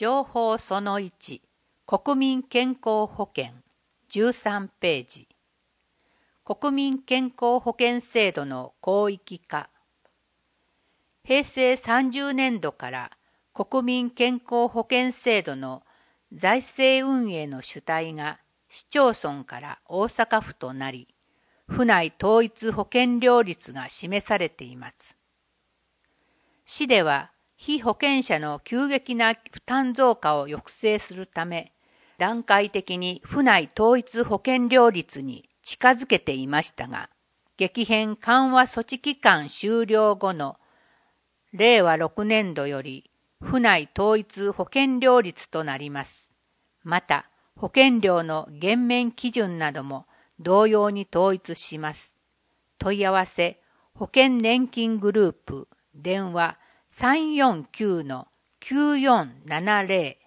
情報その1、国民健康保険、13ページ。国民健康保険制度の広域化。平成30年度から国民健康保険制度の財政運営の主体が市町村から大阪府となり、府内統一保険料率が示されています。市では、被保険者の急激な負担増加を抑制するため、段階的に府内統一保険料率に近づけていましたが、激変緩和措置期間終了後の令和6年度より府内統一保険料率となります。また、保険料の減免基準なども同様に統一します。問い合わせ、保険年金グループ、電話349-9470